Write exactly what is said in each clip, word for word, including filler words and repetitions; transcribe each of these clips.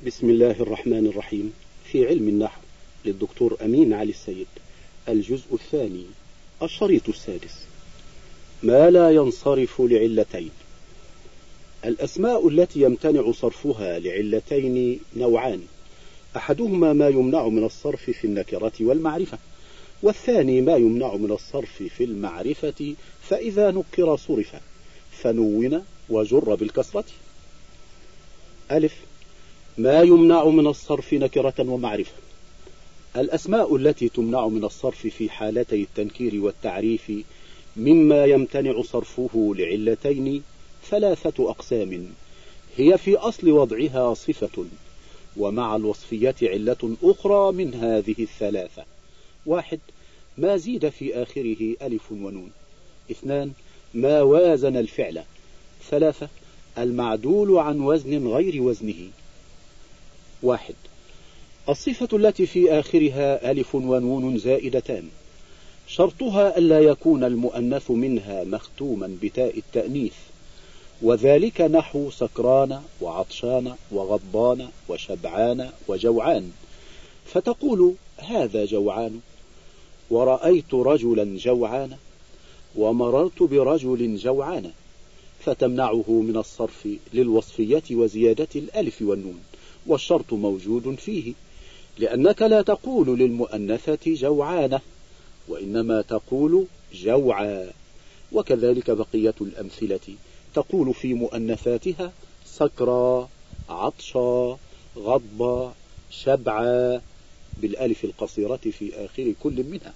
بسم الله الرحمن الرحيم. في علم النحو للدكتور أمين علي السيد، الجزء الثاني، الشريط السادس. ما لا ينصرف لعلتين. الأسماء التي يمتنع صرفها لعلتين نوعان: أحدهما ما يمنع من الصرف في النكرة والمعرفة، والثاني ما يمنع من الصرف في المعرفة فإذا نكر صرف فنون وجر بالكسرة. ألف: ما يمنع من الصرف نكرة ومعرفة. الأسماء التي تمنع من الصرف في حالتي التنكير والتعريف مما يمتنع صرفه لعلتين ثلاثة أقسام، هي في أصل وضعها صفة، ومع الوصفية علة أخرى من هذه الثلاثة: واحد: ما زيد في آخره ألف ونون. اثنان: ما وازن الفعل. ثلاثة: المعدول عن وزن غير وزنه. واحد: الصفة التي في آخرها ألف ونون زائدتان، شرطها ألا يكون المؤنث منها مختوما بتاء التأنيث، وذلك نحو سكران وعطشان وغضبان وشبعان وجوعان، فتقول هذا جوعان، ورأيت رجلا جوعان، ومررت برجل جوعان، فتمنعه من الصرف للوصفية وزيادة الألف والنون، والشرط موجود فيه، لأنك لا تقول للمؤنثة جوعانة، وإنما تقول جوعا. وكذلك بقية الأمثلة تقول في مؤنثاتها سكرى، عطشا، غضبا، شبعا، بالألف القصيرة في آخر كل منها.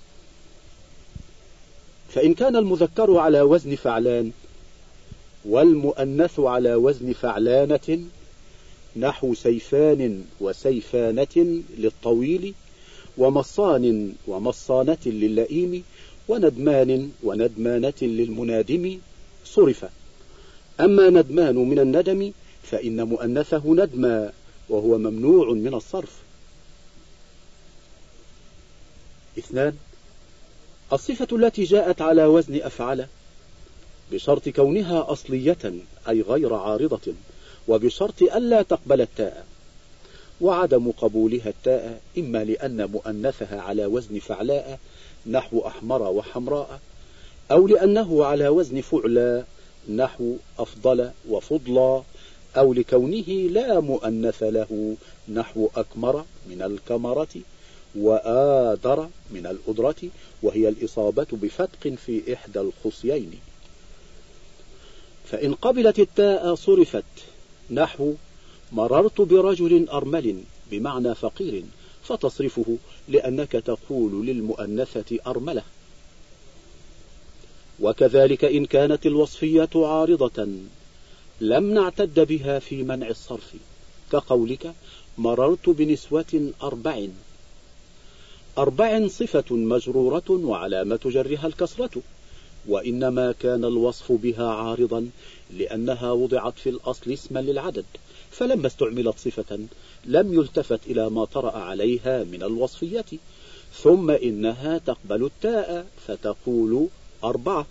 فإن كان المذكر على وزن فعلان والمؤنث على وزن فعلانة، نحو سيفان وسيفانة للطويل، ومصان ومصانة للئيم، وندمان وندمانة للمنادم، صرف. أما ندمان من الندم فإن مؤنثه ندما، وهو ممنوع من الصرف. اثنان: الصفة التي جاءت على وزن أفعل بشرط كونها أصلية أي غير عارضة، وبشرط ألا تقبل التاء، وعدم قبولها التاء إما لأن مؤنثها على وزن فعلاء نحو أحمر وحمراء، أو لأنه على وزن فعلا نحو أفضل وفضلا، أو لكونه لا مؤنث له نحو أكمر من الكمرة وآدر من الأدرة، وهي الإصابة بفتق في إحدى الخصيين. فإن قبلت التاء صرفت، نحو مررت برجل أرمل بمعنى فقير، فتصرفه لأنك تقول للمؤنثة أرملة. وكذلك إن كانت الوصفية عارضة لم نعتد بها في منع الصرف، كقولك مررت بنسوة أربع. أربع صفة مجرورة وعلامة جرها الكسرة، وإنما كان الوصف بها عارضا لأنها وضعت في الأصل اسما للعدد، فلما استعملت صفة لم يلتفت إلى ما طرأ عليها من الوصفية. ثم إنها تقبل التاء فتقول أربعة.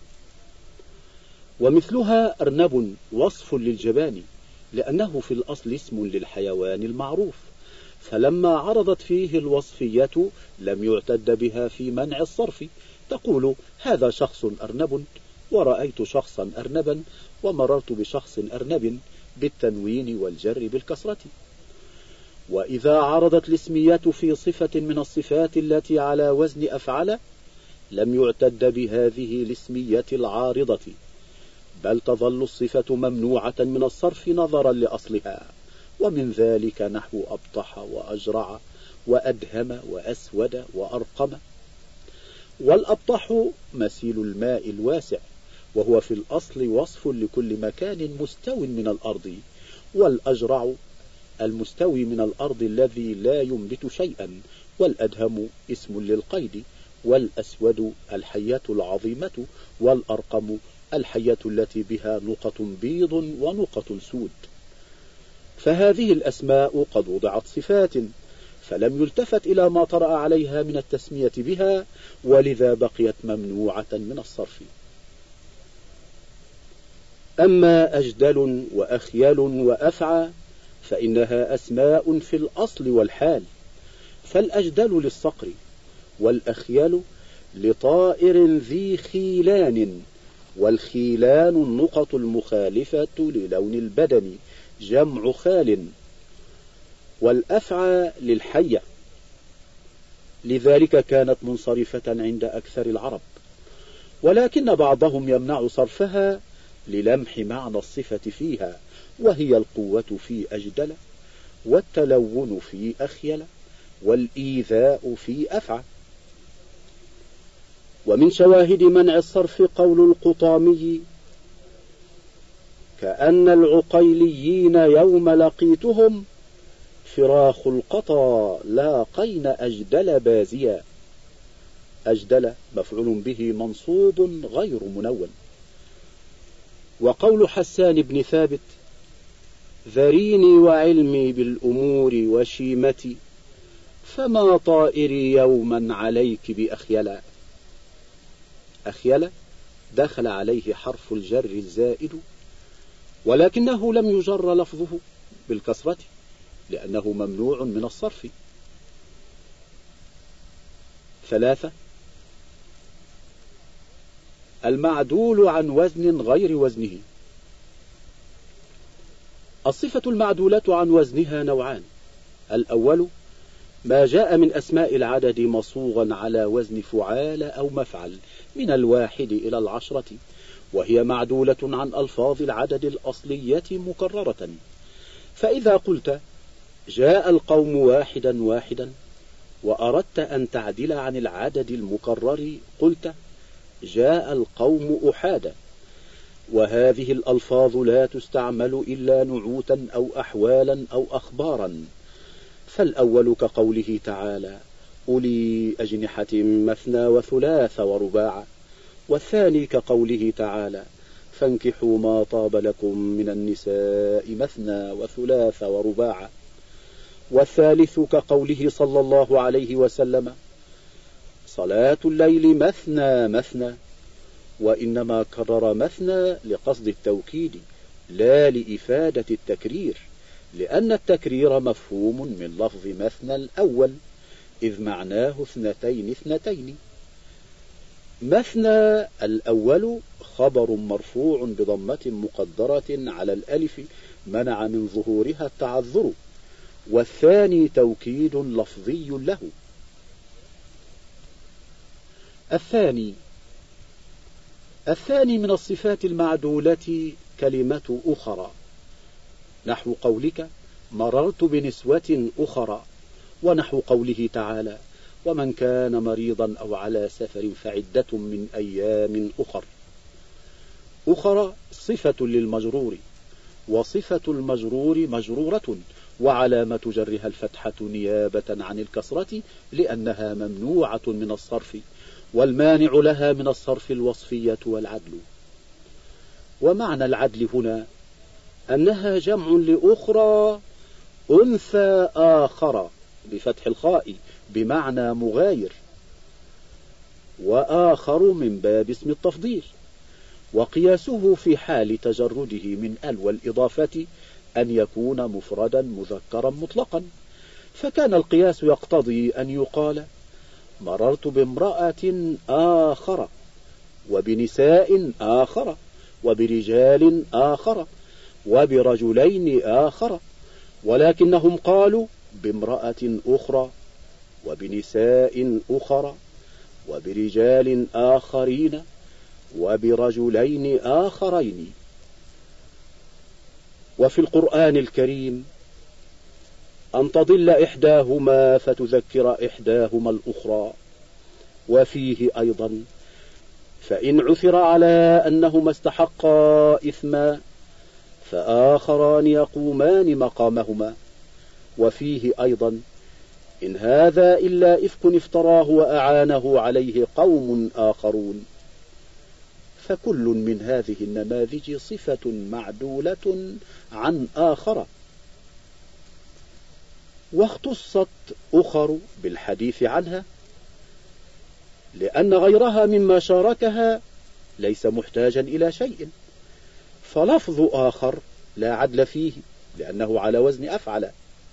ومثلها أرنب وصف للجبان، لأنه في الأصل اسم للحيوان المعروف، فلما عرضت فيه الوصفية لم يعتد بها في منع الصرف، تقول هذا شخص أرنب، ورأيت شخصا أرنبا، ومررت بشخص أرنب، بالتنوين والجر بالكسرة. وإذا عرضت الاسمية في صفة من الصفات التي على وزن أفعل لم يعتد بهذه الاسمية العارضة، بل تظل الصفة ممنوعة من الصرف نظرا لأصلها، ومن ذلك نحو أبطح وأجرع وأدهم وأسود وأرقم. والأبطح مثيل الماء الواسع، وهو في الأصل وصف لكل مكان مستو من الأرض، والأجرع المستوي من الأرض الذي لا ينبت شيئا، والأدهم اسم للقيد، والأسود الحية العظيمة، والأرقم الحية التي بها نقط بيض ونقط سود. فهذه الأسماء قد وضعت صفات، فلم يلتفت إلى ما طرأ عليها من التسمية بها، ولذا بقيت ممنوعة من الصرف. أما أجدل وأخيل وأفعى فإنها أسماء في الأصل والحال، فالأجدل للصقر، والأخيل لطائر ذي خيلان، والخيلان النقط المخالفة للون البدن جمع خال، والأفعى للحية، لذلك كانت منصرفة عند أكثر العرب، ولكن بعضهم يمنع صرفها للمح معنى الصفة فيها، وهي القوة في أجدل، والتلون في أخيل، والإيذاء في أفعى. ومن شواهد منع الصرف قول القطامي: كأن العقيليين يوم لقيتهم فراخ القطا لاقين أجدل بازيا. أجدل مفعول به منصوب غير منون. وقول حسان بن ثابت: ذريني وعلمي بالأمور وشيمتي، فما طائري يوما عليك بأخيلا. أخيلا دخل عليه حرف الجر الزائد، ولكنه لم يجر لفظه بالكسرة لأنه ممنوع من الصرف. ثلاثة: المعدول عن وزن غير وزنه. الصفة المعدولة عن وزنها نوعان: الأول ما جاء من أسماء العدد مصوغا على وزن فعال أو مفعل من الواحد إلى العشرة، وهي معدولة عن ألفاظ العدد الأصلية مكررة. فإذا قلت جاء القوم واحدا واحدا وأردت أن تعدل عن العدد المكرر قلت جاء القوم أحادا. وهذه الألفاظ لا تستعمل إلا نعوتا أو أحوالا أو أخبارا. فالأول كقوله تعالى أولي أجنحة مثنى وثلاث ورباع، والثاني كقوله تعالى فانكحوا ما طاب لكم من النساء مثنى وثلاث ورباع، والثالث كقوله صلى الله عليه وسلم صلاة الليل مثنى مثنى، وإنما كرر مثنى لقصد التوكيد لا لإفادة التكرير، لأن التكرير مفهوم من لفظ مثنى الأول إذ معناه اثنتين اثنتين. مثنى الأول خبر مرفوع بضمة مقدرة على الألف منع من ظهورها التعذر، والثاني توكيد لفظي له. الثاني الثاني من الصفات المعدولة كلمة أخرى، نحو قولك مررت بنسوة أخرى، ونحو قوله تعالى ومن كان مريضا أو على سفر فعدة من أيام أخر. أخرى صفة للمجرور، وصفة المجرور مجرورة، وعلامة جرها الفتحة نيابة عن الكسرة لأنها ممنوعة من الصرف، والمانع لها من الصرف الوصفية والعدل. ومعنى العدل هنا أنها جمع لأخرى أنثى آخر بفتح الخاء بمعنى مغاير، وآخر من باب اسم التفضيل، وقياسه في حال تجرده من ال والإضافة أن يكون مفردا مذكرا مطلقا، فكان القياس يقتضي أن يقال مررت بامرأة آخر وبنساء آخر وبرجال آخر وبرجلين آخر، ولكنهم قالوا بامرأة أخرى وبنساء أخرى وبرجال آخرين وبرجلين آخرين. وفي القرآن الكريم أن تضل إحداهما فتذكر إحداهما الأخرى. وفيه أيضا فإن عثر على أنهما استحقا إثما فآخران يقومان مقامهما. وفيه أيضا إن هذا إلا إفك افتراه وأعانه عليه قوم آخرون. فكل من هذه النماذج صفة معدولة عن آخر. واختصت أخر بالحديث عنها لأن غيرها مما شاركها ليس محتاجا إلى شيء، فلفظ آخر لا عدل فيه لأنه على وزن أفعل.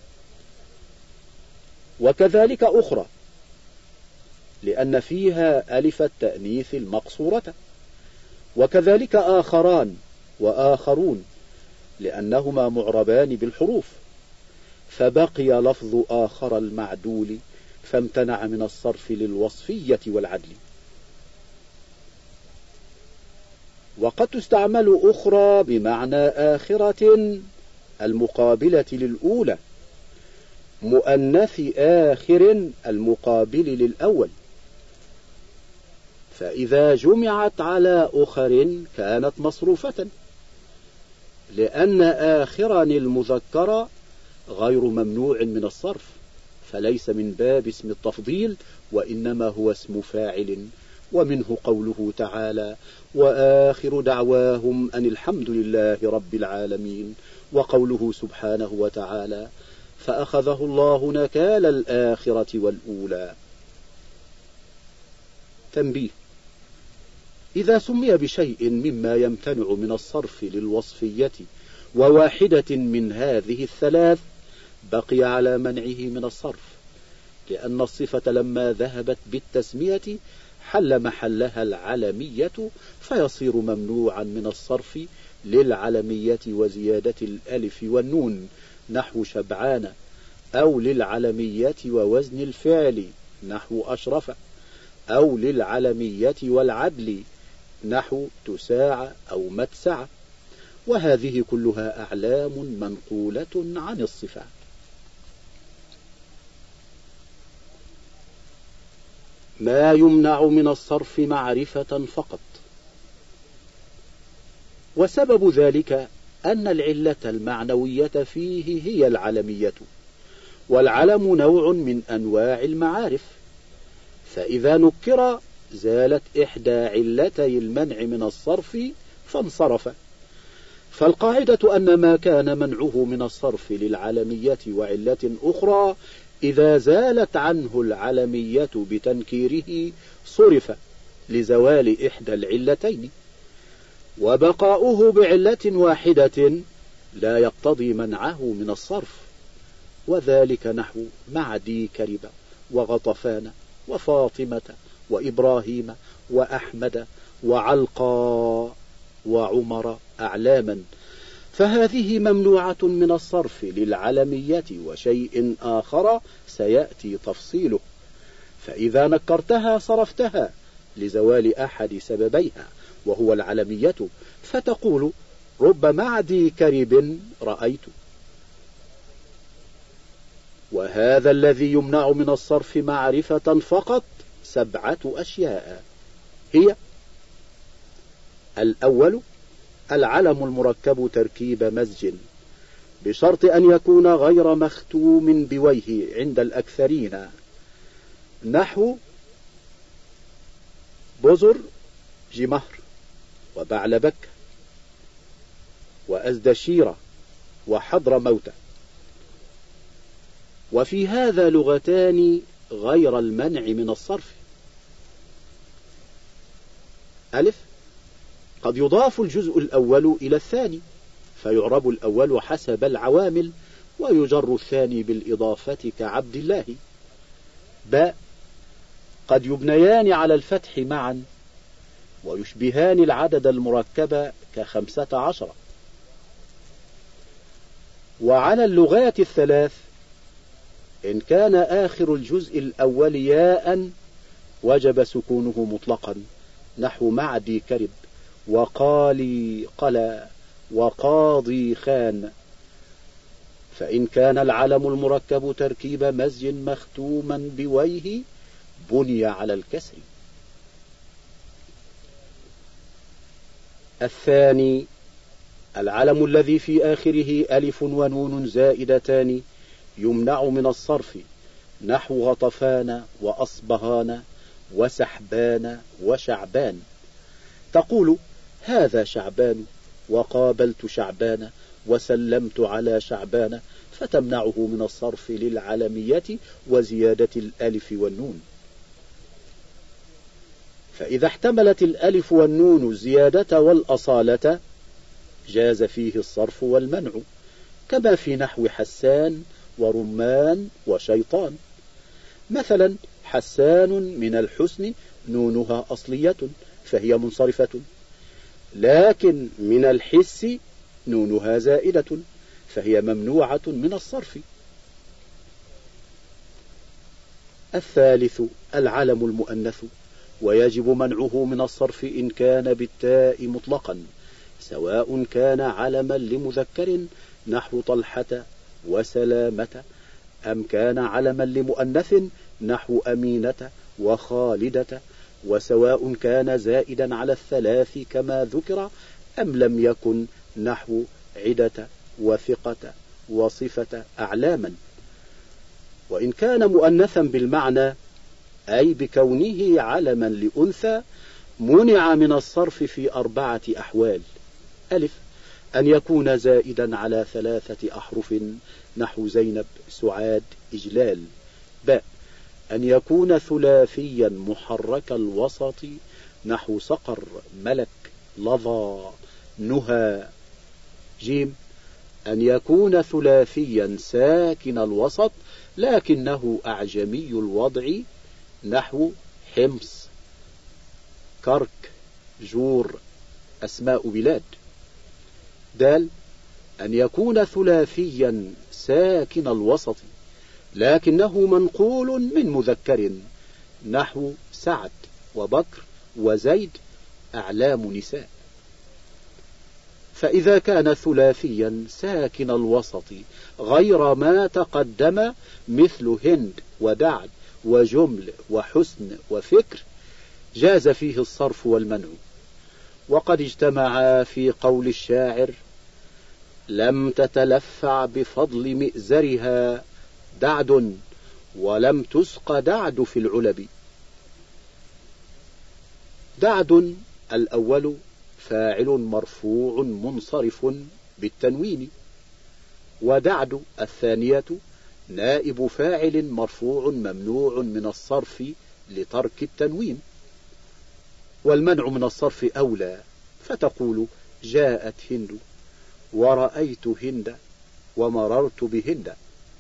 وكذلك أخرى لأن فيها ألف التأنيث المقصورة. وكذلك آخران وآخرون لأنهما معربان بالحروف، فبقي لفظ آخر المعدول فامتنع من الصرف للوصفية والعدل. وقد تستعمل أخرى بمعنى آخرة المقابلة للأولى، مؤنث آخر المقابل للأول، فإذا جمعت على أخر كانت مصروفة، لأن آخرا المذكر غير ممنوع من الصرف، فليس من باب اسم التفضيل وإنما هو اسم فاعل. ومنه قوله تعالى: وآخر دعواهم أن الحمد لله رب العالمين. وقوله سبحانه وتعالى: فأخذه الله نكال الآخرة والأولى. تنبيه: إذا سمي بشيء مما يمتنع من الصرف للوصفية وواحدة من هذه الثلاث بقي على منعه من الصرف، لأن الصفة لما ذهبت بالتسمية حل محلها العلمية، فيصير ممنوعا من الصرف للعلمية وزيادة الألف والنون نحو شبعان، أو للعلمية ووزن الفعل نحو أشرف، أو للعلمية والعدل نحو تساع أو متسع. وهذه كلها أعلام منقولة عن الصفات. ما يمنع من الصرف معرفة فقط. وسبب ذلك أن العلة المعنوية فيه هي العلمية، والعلم نوع من أنواع المعارف، فإذا نكر زالت إحدى علتي المنع من الصرف فانصرف. فالقاعدة أن ما كان منعه من الصرف للعلمية وعلة أخرى إذا زالت عنه العلمية بتنكيره صرف لزوال إحدى العلتين، وبقاؤه بعلة واحدة لا يقتضي منعه من الصرف. وذلك نحو معدي كرب وغطفان وفاطمة وإبراهيم وأحمد وعلقى وعمر أعلاما، فهذه ممنوعة من الصرف للعلمية وشيء آخر سيأتي تفصيله، فإذا نكرتها صرفتها لزوال أحد سببيها وهو العلمية، فتقول: رب معدي كرب رأيت. وهذا الذي يمنع من الصرف معرفة فقط سبعة أشياء هي: الأول العلم المركب تركيب مزج، بشرط أن يكون غير مختوم بويه عند الأكثرين، نحو بزر جمهر وبعلبك وأزدشيرة وحضر موتى. وفي هذا لغتان غير المنع من الصرف: ألف، قد يضاف الجزء الأول إلى الثاني فيعرب الأول حسب العوامل ويجر الثاني بالإضافة كعبد الله. باء، قد يبنيان على الفتح معا ويشبهان العدد المركب كخمسة عشر. وعلى اللغات الثلاث إن كان آخر الجزء الأول ياء وجب سكونه مطلقا، نحو معدي كرب وقالي قلا وقاضي خان. فإن كان العلم المركب تركيب مزج مختوما بويه بني على الكسر. الثاني العلم الذي في آخره ألف ونون زائدتان يمنع من الصرف، نحو غطفان وأصبهان وسحبان وشعبان. تقول: هذا شعبان وقابلت شعبان وسلمت على شعبان، فتمنعه من الصرف للعلمية وزيادة الألف والنون. فإذا احتملت الألف والنون الزيادة والأصالة جاز فيه الصرف والمنع، كما في نحو حسان ورمان وشيطان. مثلا حسان من الحسن نونها أصلية فهي منصرفة، لكن من الحس نونها زائدة فهي ممنوعة من الصرف. الثالث العلم المؤنث، ويجب منعه من الصرف إن كان بالتاء مطلقا، سواء كان علما لمذكر نحو طلحة وسلامة، أم كان علما لمؤنث نحو أمينة وخالدة، وسواء كان زائدا على الثلاث كما ذكر أم لم يكن نحو عدة وثقة وصفة أعلاما. وإن كان مؤنثا بالمعنى أي بكونه علما لأنثى منع من الصرف في أربعة أحوال: ألف أن يكون زائدا على ثلاثة أحرف نحو زينب سعاد إجلال. باء أن يكون ثلاثيا محرك الوسط نحو صقر ملك لظى نهى. جيم أن يكون ثلاثيا ساكن الوسط لكنه أعجمي الوضع نحو حمص كرك جور أسماء بلاد. دال أن يكون ثلاثيا ساكن الوسط لكنه منقول من مذكر نحو سعد وبكر وزيد أعلام نساء. فإذا كان ثلاثيا ساكن الوسط غير ما تقدم مثل هند ودعد وجمل وحسن وفكر جاز فيه الصرف والمنع. وقد اجتمعا في قول الشاعر: لم تتلفع بفضل مئزرها دعد ولم تسق دعد في العلب. دعد الأول فاعل مرفوع منصرف بالتنوين، ودعد الثانية نائب فاعل مرفوع ممنوع من الصرف لترك التنوين. والمنع من الصرف أولى، فتقول: جاءت هند ورأيت هند ومررت بهند.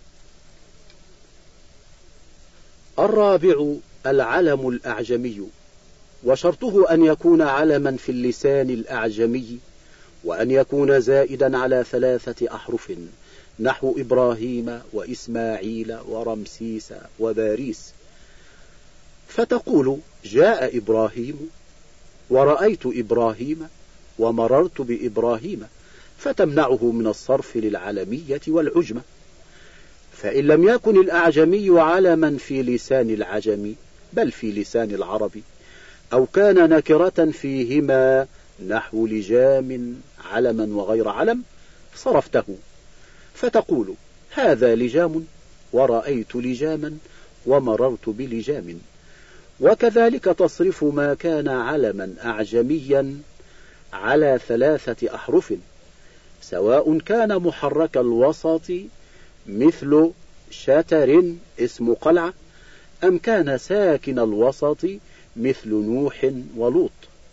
الرابع العلم الأعجمي، وشرطه أن يكون علما في اللسان الأعجمي، وأن يكون زائدا على ثلاثة أحرف نحو إبراهيم وإسماعيل ورمسيس وباريس. فتقول: جاء إبراهيم ورأيت إبراهيم ومررت بإبراهيم، فتمنعه من الصرف للعلمية والعجمة. فإن لم يكن الأعجمي علما في لسان العجم بل في لسان العرب، أو كان نكرة فيهما نحو لجام علما وغير علم، صرفته، فتقول: هذا لجام ورأيت لجاما ومررت بلجام. وكذلك تصرف ما كان علما أعجميا على ثلاثة أحرف، سواء كان محرك الوسط مثل شتر اسم قلعة، أم كان ساكن الوسط مثل نوح ولوط.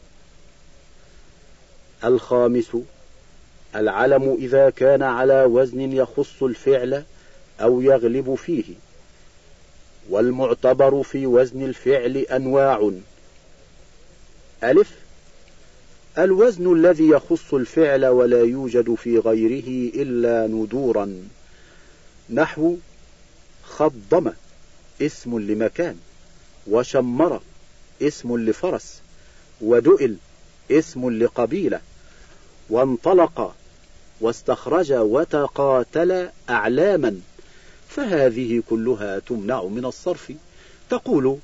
الخامس العلم إذا كان على وزن يخص الفعل أو يغلب فيه. والمعتبر في وزن الفعل أنواع: ألف الوزن الذي يخص الفعل ولا يوجد في غيره إلا ندورا نحو خضم اسم لمكان، وشمر اسم لفرس، ودئل اسم لقبيلة، وانطلق واستخرج وتقاتل أعلاما، فهذه كلها تمنع من الصرف. تقول: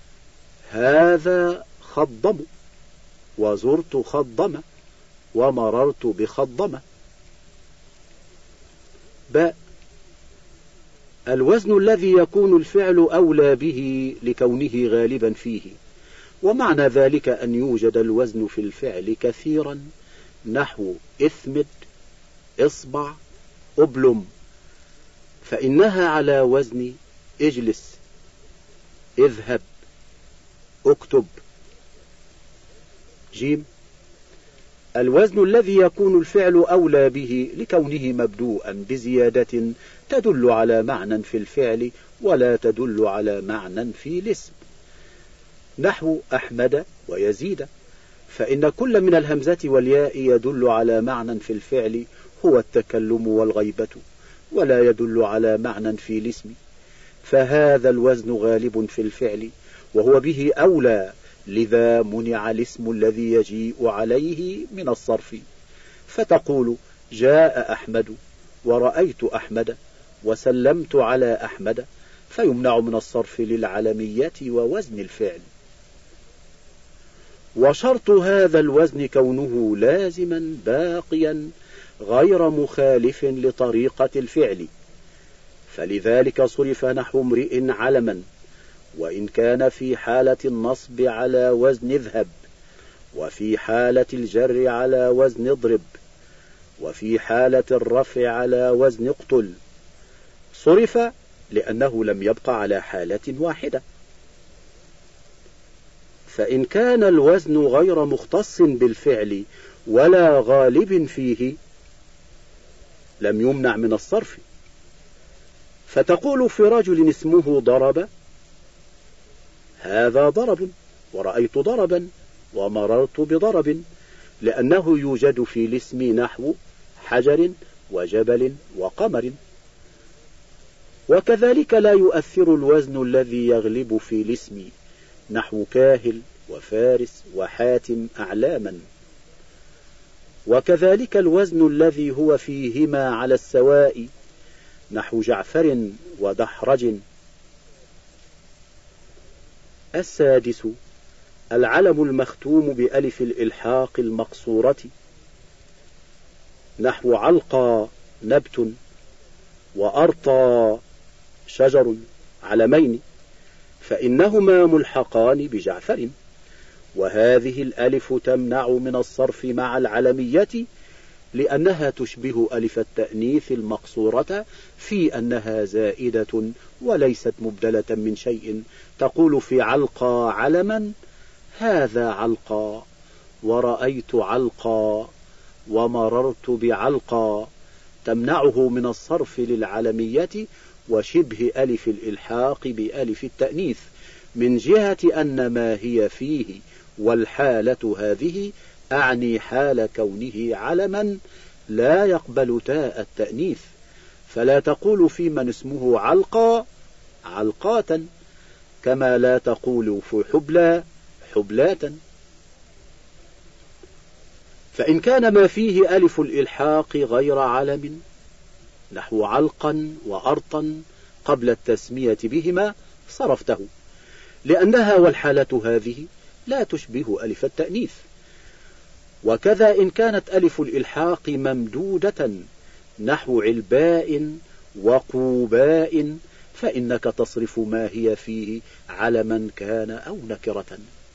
هذا خضم وزرت خضم ومررت بخضم. باء الوزن الذي يكون الفعل أولى به لكونه غالبا فيه، ومعنى ذلك أن يوجد الوزن في الفعل كثيرا نحو اثمد اصبع أبلم، فإنها على وزن اجلس اذهب اكتب. جيم الوزن الذي يكون الفعل أولى به لكونه مبدوءا بزيادة تدل على معنى في الفعل ولا تدل على معنى في الاسم، نحو أحمد ويزيد، فإن كل من الهمزة والياء يدل على معنى في الفعل هو التكلم والغيبة، ولا يدل على معنى في الاسم، فهذا الوزن غالب في الفعل وهو به أولى، لذا منع الاسم الذي يجيء عليه من الصرف، فتقول جاء أحمد ورأيت أحمد وسلمت على أحمد، فيمنع من الصرف للعلمية ووزن الفعل. وشرط هذا الوزن كونه لازما باقيا غير مخالف لطريقة الفعل، فلذلك صرف نحو امرئ علما، وإن كان في حالة النصب على وزن اذهب، وفي حالة الجر على وزن اضرب، وفي حالة الرفع على وزن اقتل، صرف لأنه لم يبق على حالة واحدة. فإن كان الوزن غير مختص بالفعل ولا غالب فيه لم يمنع من الصرف، فتقول في رجل اسمه ضرب هذا ضرب، ورأيت ضربا، ومررت بضرب، لأنه يوجد في الاسم نحو حجر وجبل وقمر. وكذلك لا يؤثر الوزن الذي يغلب في الاسم نحو كاهل وفارس وحاتم أعلاما، وكذلك الوزن الذي هو فيهما على السواء نحو جعفر ودحرج. السادس العلم المختوم بألف الإلحاق المقصورة نحو علقى نبت وأرطى شجر علمين، فإنهما ملحقان بجعفر، وهذه الألف تمنع من الصرف مع العلمية لأنها تشبه ألف التأنيث المقصورة في أنها زائدة وليست مبدلة من شيء، تقول في علقى علما هذا علقى، ورأيت علقى، ومررت بعلقى، تمنعه من الصرف للعلمية وشبه ألف الإلحاق بألف التأنيث، من جهة أن ما هي فيه والحالة هذه أعني حال كونه علما لا يقبل تاء التأنيث، فلا تقول في من اسمه علقى علقاتا، كما لا تقول في حبلى حبلاتا. فإن كان ما فيه ألف الإلحاق غير علم نحو علقا وأرطا قبل التسمية بهما صرفته، لأنها والحالة هذه لا تشبه ألف التأنيث. وكذا إن كانت ألف الإلحاق ممدودة نحو علباء وقوباء فإنك تصرف ما هي فيه علما كان أو نكرة.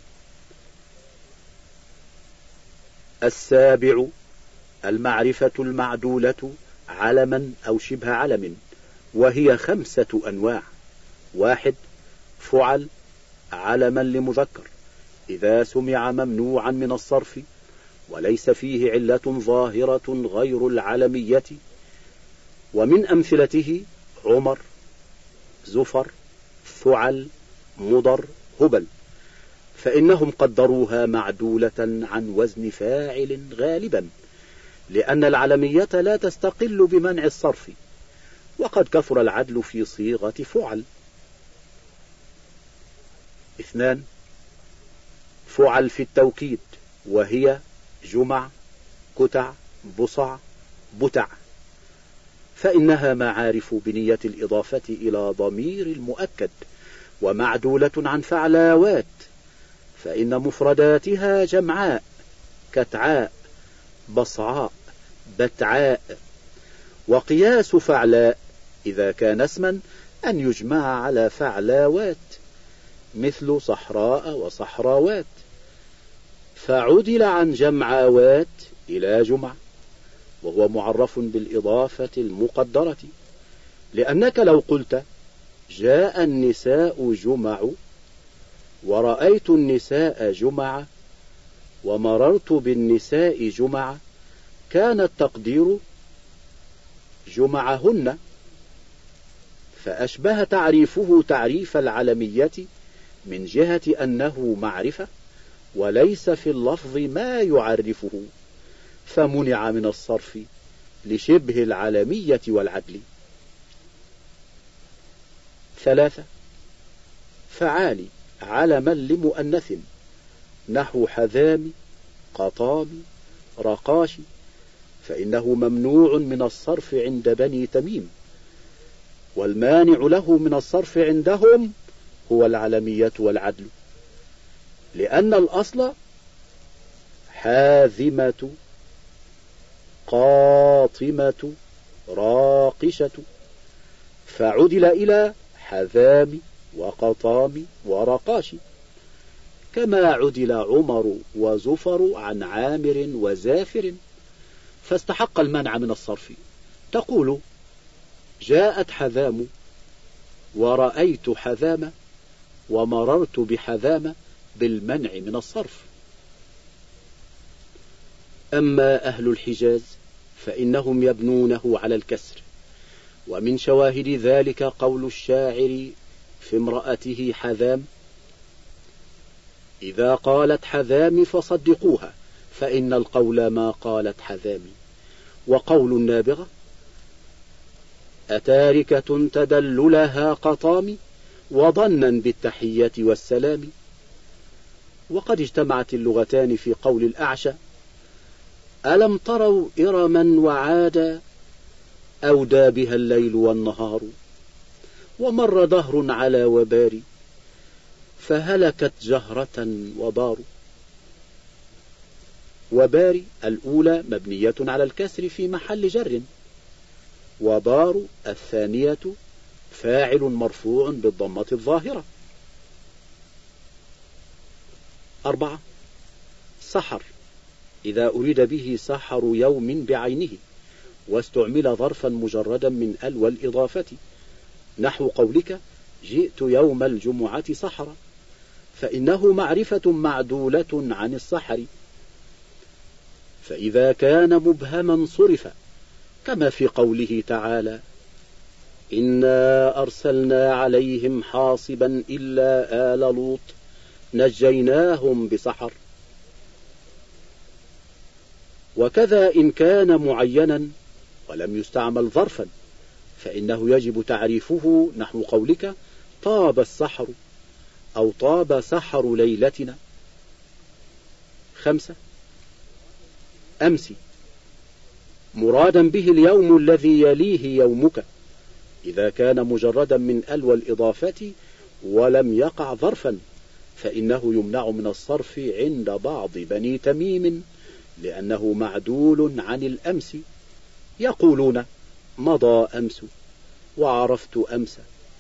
السابع المعرفة المعدولة علما أو شبه علم، وهي خمسة أنواع. واحد فعل علما لمذكر إذا سمع ممنوعا من الصرف وليس فيه علة ظاهرة غير العلمية، ومن أمثلته عمر زفر ثعل مضر هبل، فإنهم قدروها معدولة عن وزن فاعل غالبا، لأن العلمية لا تستقل بمنع الصرف، وقد كثر العدل في صيغة فعل. اثنان فعل في التوكيد، وهي جمع كتع بصع بتع، فإنها معارف بنية الإضافة إلى ضمير المؤكد، ومعدولة عن فعلاوات، فإن مفرداتها جمعاء كتعاء بصعاء بتعاء. وقياس فعلاء إذا كان اسما أن يجمع على فعلاوات مثل صحراء وصحراوات، فعدل عن جمعاوات إلى جمع، وهو معرف بالإضافة المقدرة، لأنك لو قلت جاء النساء جمع ورأيت النساء جمع ومررت بالنساء جمعة كان التقدير جمعهن، فأشبه تعريفه تعريف العلمية من جهة أنه معرفة وليس في اللفظ ما يعرفه، فمنع من الصرف لشبه العلمية والعدل. ثلاثة، فعال علما لمؤنث نحو حذام قطام رقاش، فإنه ممنوع من الصرف عند بني تميم، والمانع له من الصرف عندهم هو العلمية والعدل، لأن الأصل حاذمة قاطمة راقشة، فعدل إلى حذام وقطام ورقاش، كما عدل عمر وزفر عن عامر وزافر، فاستحق المنع من الصرف. تقول جاءت حذام ورأيت حذام ومررت بحذام بالمنع من الصرف. أما أهل الحجاز فإنهم يبنونه على الكسر، ومن شواهد ذلك قول الشاعر في امرأته حذام: إذا قالت حذام فصدقوها فإن القول ما قالت حذام. وقول النابغة: أتاركة تدل لها قطام وظنا بالتحية والسلام. وقد اجتمعت اللغتان في قول الأعشى: ألم تروا إرما وعادا أودى بها الليل والنهار، ومر دهر على وبار فهلكت جهرة وبار. وبار الأولى مبنية على الكسر في محل جر، وبار الثانية فاعل مرفوع بالضمة الظاهرة. أربعة، سحر إذا أريد به سحر يوم بعينه، واستعمل ظرفا مجردا من ال والإضافة، نحو قولك جئت يوم الجمعة سحرا، فإنه معرفة معدولة عن السحر، فإذا كان مبهما صرف، كما في قوله تعالى: إنا أرسلنا عليهم حاصبا إلا آل لوط نجيناهم بسحر. وكذا إن كان معينا ولم يستعمل ظرفا فإنه يجب تعريفه، نحو قولك طاب السحر أو طاب سحر ليلتنا. خمسة، أمس مرادا به اليوم الذي يليه يومك، إذا كان مجردا من ال والإضافة ولم يقع ظرفا فإنه يمنع من الصرف عند بعض بني تميم، لأنه معدول عن الأمس، يقولون مضى أمس وعرفت أمس،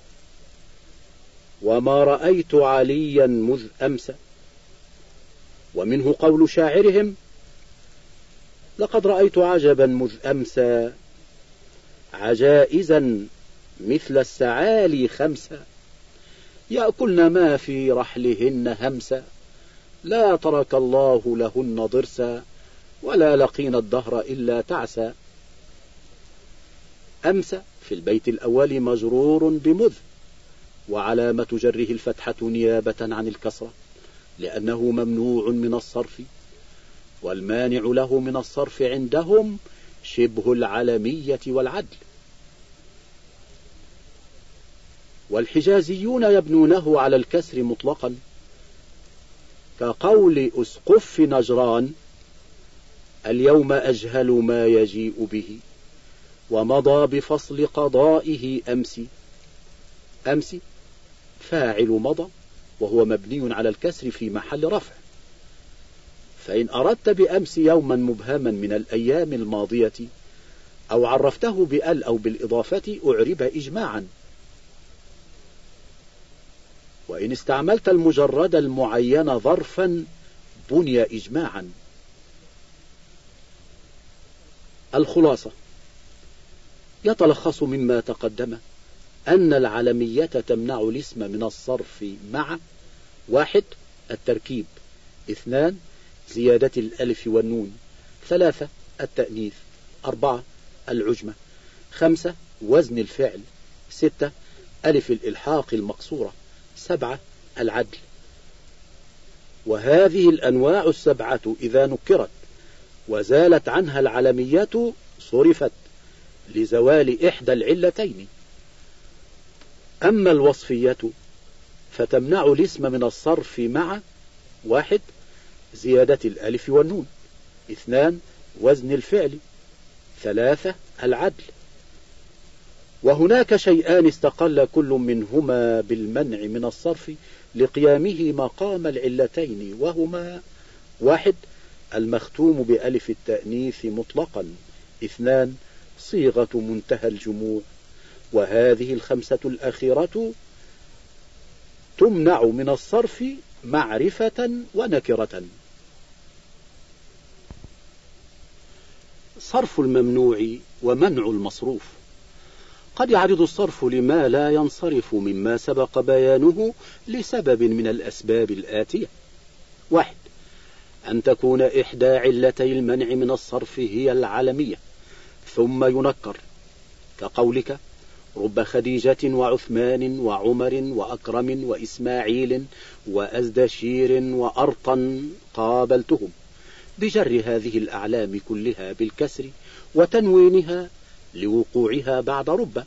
وما رأيت عليا مذ أمس. ومنه قول شاعرهم: لقد رأيت عجبا مذ أمسى عجائزا مثل السعالي خمسا، يأكلن ما في رحلهن همسا، لا ترك الله لهن ضرسا، ولا لقين الدهر إلا تعسا. أمس في البيت الأول مجرور بمذ، وعلامة جره الفتحة نيابة عن الكسرة، لأنه ممنوع من الصرف، والمانع له من الصرف عندهم شبه العلمية والعدل. والحجازيون يبنونه على الكسر مطلقا، كقول أسقف نجران: اليوم أجهل ما يجيء به، ومضى بفصل قضائه أمس. أمس فاعل مضى، وهو مبني على الكسر في محل رفع، فإن أردت بأمس يوما مبهما من الأيام الماضية أو عرفته بأل أو بالإضافة أعرب إجماعا. وإن استعملت المجرد المعين ظرفا بني إجماعا. الخلاصة: يتلخص مما تقدم أن العلمية تمنع الاسم من الصرف مع: واحد التركيب، اثنان زيادة الألف والنون. ثلاثة التأنيث. أربعة العجمة. خمسة وزن الفعل. ستة ألف الإلحاق المقصورة. سبعة العدل. وهذه الأنواع السبعة إذا نكرت وزالت عنها العلمية صرفت لزوال إحدى العلتين. أما الوصفية فتمنع الاسم من الصرف مع: واحد زيادة الألف والنون. اثنان وزن الفعل. ثلاثة العدل. وهناك شيئان استقل كل منهما بالمنع من الصرف لقيامه مقام العلتين، وهما: واحد المختوم بألف التأنيث مطلقا. اثنان صيغة منتهى الجموع. وهذه الخمسة الأخيرة تمنع من الصرف معرفة ونكرة. صرف الممنوع ومنع المصروف. قد يعرض الصرف لما لا ينصرف مما سبق بيانه لسبب من الأسباب الآتية: واحد أن تكون إحدى علتي المنع من الصرف هي العلمية ثم ينكر، كقولك: رب خديجة وعثمان وعمر وأكرم وإسماعيل وأزدشير وأرطا قابلتهم، بجر هذه الأعلام كلها بالكسر وتنوينها لوقوعها بعد رب.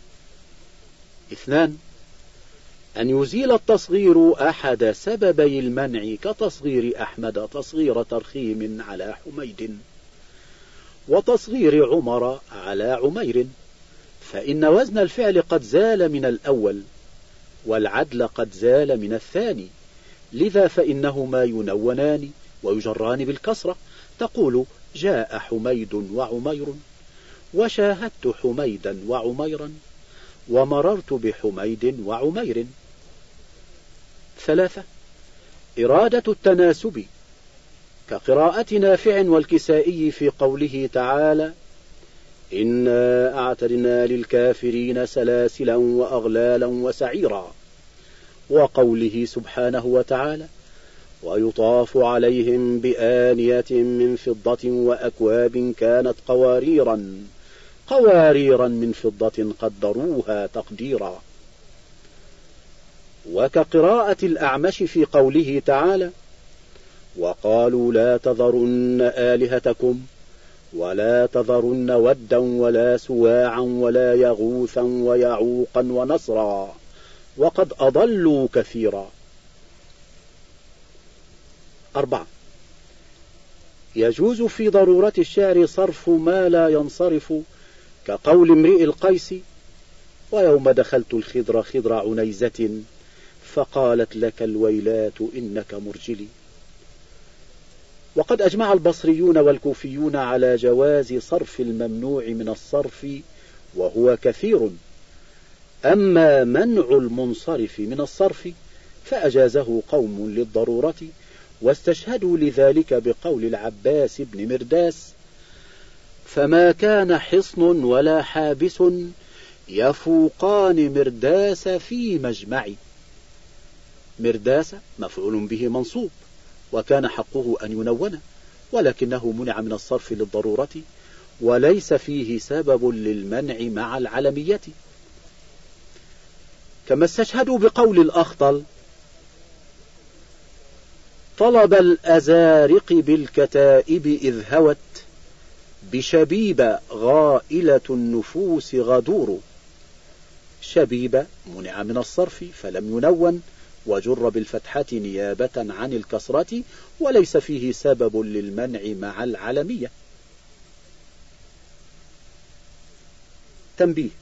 اثنان أن يزيل التصغير أحد سببي المنع، كتصغير أحمد تصغير ترخيم على حميد، وتصغير عمر على عمير، فإن وزن الفعل قد زال من الأول والعدل قد زال من الثاني، لذا فإنهما ينونان ويجران بالكسرة، تقول: جاء حميد وعمير، وشاهدت حميدا وعميرا، ومررت بحميد وعمير. ثلاثة إرادة التناسب، كقراءة نافع والكسائي في قوله تعالى: إنا أعتدنا للكافرين سلاسلا وأغلالا وسعيرا، وقوله سبحانه وتعالى: ويطاف عليهم بآنية من فضة وأكواب كانت قواريرا قواريرا من فضة قدروها تقديرا. وكقراءة الأعمش في قوله تعالى: وقالوا لا تذرن آلهتكم ولا تذرن ودا ولا سواعا ولا يغوثا ويعوقا ونصرا وقد أضلوا كثيرا. أربعة يجوز في ضرورة الشعر صرف ما لا ينصرف، كقول امرئ القيس: ويوم دخلت الخضر خضر عنيزة فقالت لك الويلات إنك مرجلي. وقد أجمع البصريون والكوفيون على جواز صرف الممنوع من الصرف وهو كثير. أما منع المنصرف من الصرف فأجازه قوم للضرورة، واستشهدوا لذلك بقول العباس بن مرداس: فما كان حصن ولا حابس يفوقان مرداس في مجمع. مرداس مفعول به منصوب، وكان حقه أن ينون، ولكنه منع من الصرف للضرورة وليس فيه سبب للمنع مع العلمية. كما استشهدوا بقول الأخطل: طلب الأزارق بالكتائب إذ هوت بشبيب غائلة النفوس غدور. شبيب منع من الصرف فلم ينون وجر بالفتحة نيابة عن الكسرة، وليس فيه سبب للمنع مع العلمية. تنبيه: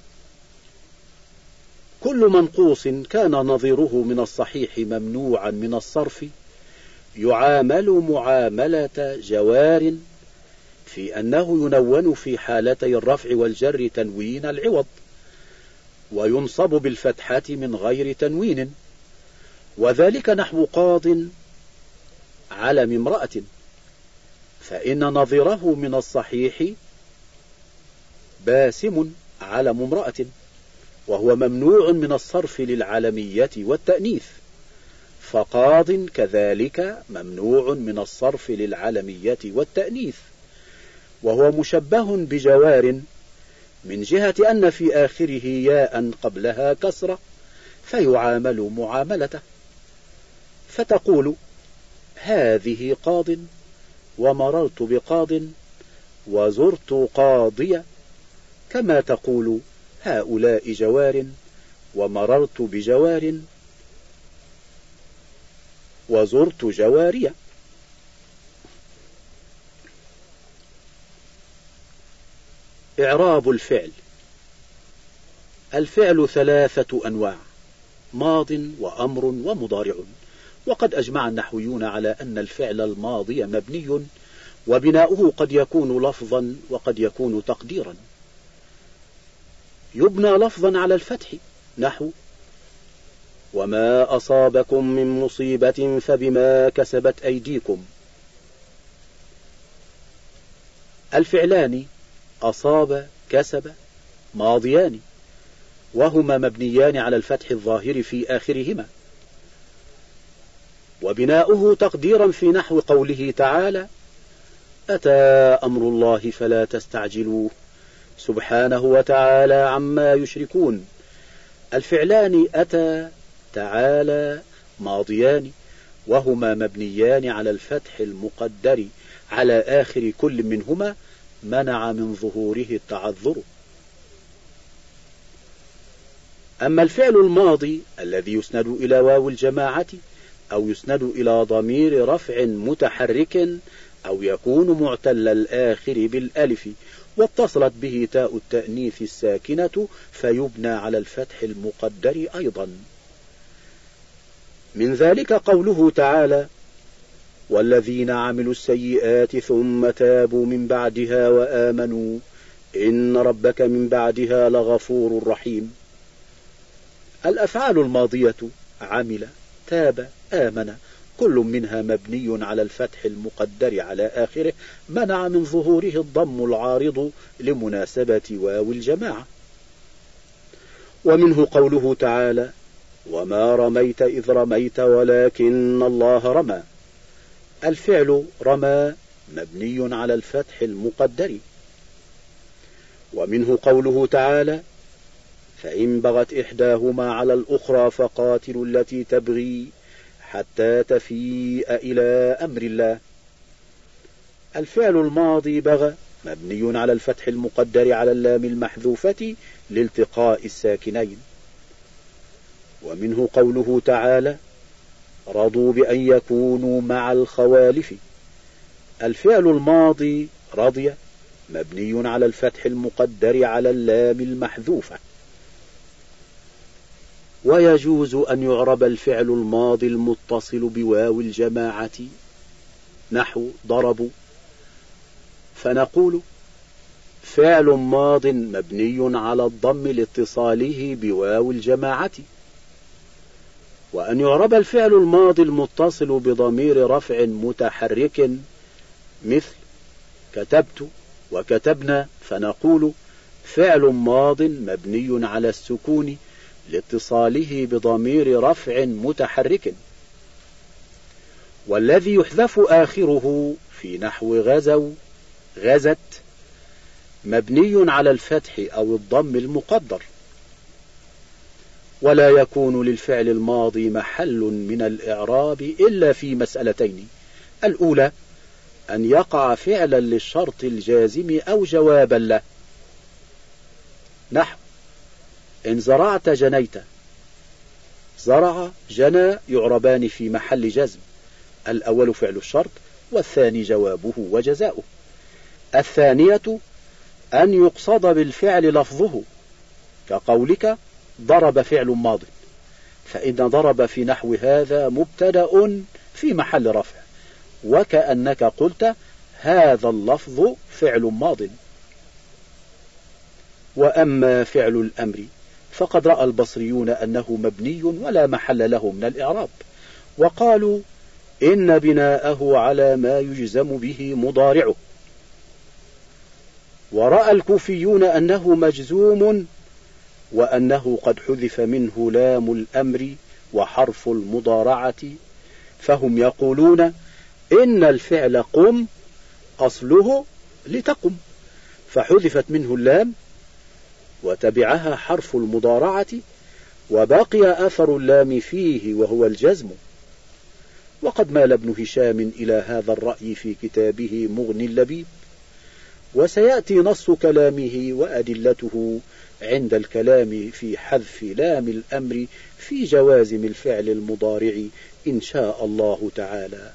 كل منقوص كان نظيره من الصحيح ممنوعا من الصرف يعامل معاملة جوار، في أنه ينون في حالتي الرفع والجر تنوين العوض، وينصب بالفتحة من غير تنوين، وذلك نحو قاض علم امرأة، فإن نظيره من الصحيح باسم علم امرأة، وهو ممنوع من الصرف للعلمية والتأنيث، فقاض كذلك ممنوع من الصرف للعلمية والتأنيث، وهو مشبه بجوار من جهة أن في آخره ياء قبلها كسرة فيعامل معاملته، فتقول هذه قاض، ومررت بقاض، وزرت قاضية، كما تقول هؤلاء جوار، ومررت بجوار، وزرت جوارية. إعراب الفعل. الفعل ثلاثة أنواع: ماض وأمر ومضارع. وقد أجمع النحويون على أن الفعل الماضي مبني، وبناؤه قد يكون لفظا وقد يكون تقديرا. يبنى لفظا على الفتح، نحو وما أصابكم من مصيبة فبما كسبت أيديكم. الفعلان أصاب كسب ماضيان، وهما مبنيان على الفتح الظاهر في آخرهما، وبناؤه تقديرا في نحو قوله تعالى أتى أمر الله فلا تستعجلوه سبحانه وتعالى عما يشركون. الفعلان أتى تعالى ماضيان، وهما مبنيان على الفتح المقدر على آخر كل منهما منع من ظهوره التعذر. أما الفعل الماضي الذي يسند إلى واو الجماعة أو يسند إلى ضمير رفع متحرك أو يكون معتل الآخر بالألف واتصلت به تاء التأنيث الساكنة فيبنى على الفتح المقدر أيضا. من ذلك قوله تعالى والذين عملوا السيئات ثم تابوا من بعدها وآمنوا إن ربك من بعدها لغفور رحيم. الأفعال الماضية عمل، تاب، آمن، كل منها مبني على الفتح المقدر على آخره منع من ظهوره الضم العارض لمناسبة واو الجماعة. ومنه قوله تعالى وما رميت إذ رميت ولكن الله رمى. الفعل رمى مبني على الفتح المقدر. ومنه قوله تعالى فإن بغت إحداهما على الأخرى فقاتلوا التي تبغي حتى تفيء إلى أمر الله. الفعل الماضي بغى مبني على الفتح المقدر على اللام المحذوفة لالتقاء الساكنين. ومنه قوله تعالى رضوا بأن يكونوا مع الخوالف. الفعل الماضي رضي مبني على الفتح المقدر على اللام المحذوفة. ويجوز أن يعرب الفعل الماضي المتصل بواو الجماعة نحو ضربوا، فنقول فعل ماض مبني على الضم لاتصاله بواو الجماعة. وأن يعرب الفعل الماضي المتصل بضمير رفع متحرك مثل كتبت وكتبنا، فنقول فعل ماض مبني على السكون لاتصاله بضمير رفع متحرك. والذي يحذف آخره في نحو غزوا غزت مبني على الفتح أو الضم المقدر. ولا يكون للفعل الماضي محل من الإعراب إلا في مسألتين: الأولى أن يقع فعلا للشرط الجازم أو جوابا له، نحو إن زرعت جنيت. زرع جنى يعربان في محل جزم، الأول فعل الشرط والثاني جوابه وجزاؤه. الثانية أن يقصد بالفعل لفظه كقولك ضرب فعل ماض، فإن ضرب في نحو هذا مبتدأ في محل رفع، وكأنك قلت هذا اللفظ فعل ماض. وأما فعل الأمر فقد رأى البصريون أنه مبني ولا محل له من الإعراب، وقالوا إن بناءه على ما يجزم به مضارعه. ورأى الكوفيون أنه مجزوم وأنه قد حذف منه لام الأمر وحرف المضارعة، فهم يقولون إن الفعل قم أصله لتقم، فحذفت منه اللام وتبعها حرف المضارعة، وبقي أثر اللام فيه وهو الجزم. وقد مال ابن هشام إلى هذا الرأي في كتابه مغني اللبيب، وسيأتي نص كلامه وأدلته عند الكلام في حذف لام الأمر في جوازم الفعل المضارع إن شاء الله تعالى.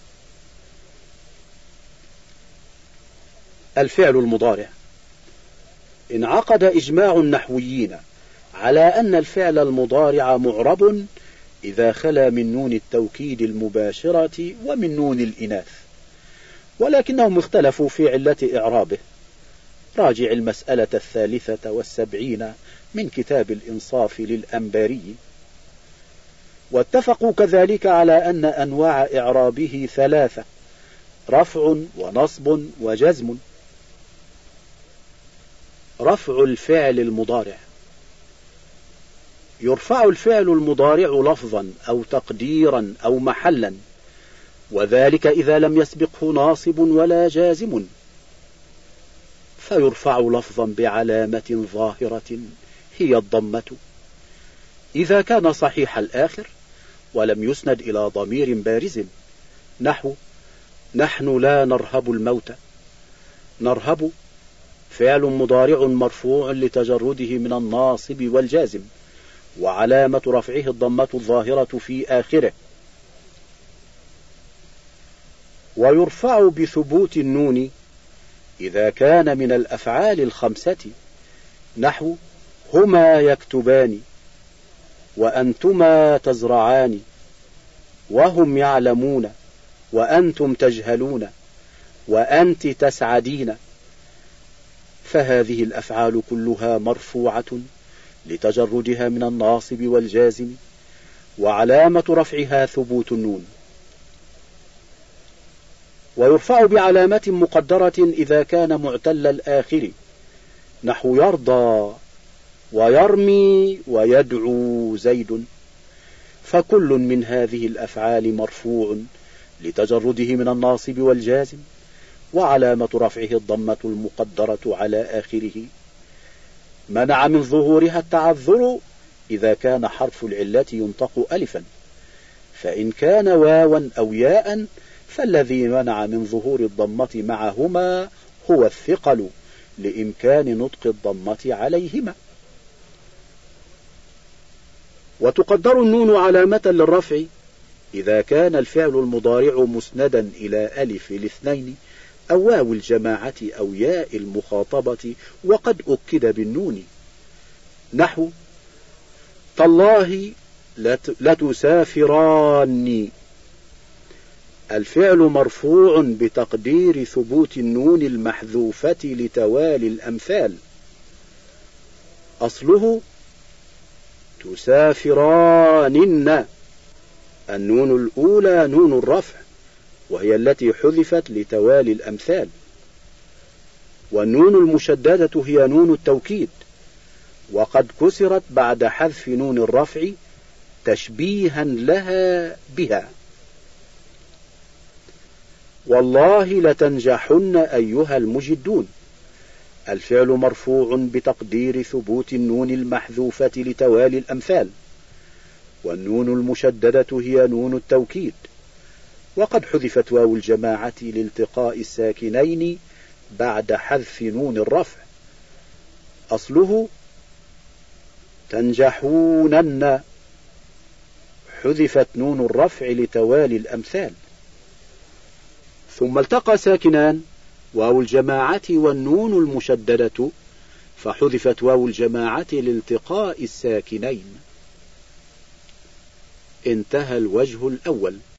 الفعل المضارع انعقد إجماع النحويين على أن الفعل المضارع معرب إذا خلا من نون التوكيد المباشرة ومن نون الإناث، ولكنهم اختلفوا في علة إعرابه. راجع المسألة الثالثة والسبعين من كتاب الإنصاف للأنباري. واتفقوا كذلك على أن أنواع إعرابه ثلاثة: رفع ونصب وجزم. رفع الفعل المضارع: يرفع الفعل المضارع لفظا أو تقديرا أو محلا، وذلك إذا لم يسبقه ناصب ولا جازم، فيرفع لفظا بعلامة ظاهرة هي الضمة إذا كان صحيح الآخر ولم يسند إلى ضمير بارز، نحو نحن لا نرهب الموت. نرهب فعل مضارع مرفوع لتجرده من الناصب والجازم، وعلامة رفعه الضمة الظاهرة في آخره. ويرفع بثبوت النون إذا كان من الأفعال الخمسة، نحو هما يكتبان، وأنتما تزرعان، وهم يعلمون، وأنتم تجهلون، وأنت تسعدين. فهذه الأفعال كلها مرفوعة لتجردها من الناصب والجازم، وعلامة رفعها ثبوت النون. ويرفع بعلامة مقدرة إذا كان معتل الآخر، نحو يرضى ويرمي ويدعو زيد. فكل من هذه الأفعال مرفوع لتجرده من الناصب والجازم، وعلامة رفعه الضمة المقدرة على آخره. منع من ظهورها التعذر إذا كان حرف العلة ينطق ألفا، فإن كان واوا أو ياء فالذي منع من ظهور الضمة معهما هو الثقل لإمكان نطق الضمة عليهما. وتقدر النون علامة للرفع إذا كان الفعل المضارع مسندا إلى ألف الاثنين أو واو الجماعة أو ياء المخاطبة وقد أكد بالنون، نحو تالله لتسافراني. الفعل مرفوع بتقدير ثبوت النون المحذوفة لتوالي الأمثال، أصله تسافرانن. النون الأولى نون الرفع وهي التي حذفت لتوالي الأمثال، والنون المشددة هي نون التوكيد وقد كسرت بعد حذف نون الرفع تشبيها لها بها. والله لتنجحن أيها المجدون. الفعل مرفوع بتقدير ثبوت النون المحذوفة لتوالي الأمثال، والنون المشددة هي نون التوكيد وقد حذفت واو الجماعة لالتقاء الساكنين بعد حذف نون الرفع، أصله تنجحونن. حذفت نون الرفع لتوالي الأمثال. ثم التقى ساكنان واو الجماعة والنون المشددة فحذفت واو الجماعة لالتقاء الساكنين. انتهى الوجه الأول.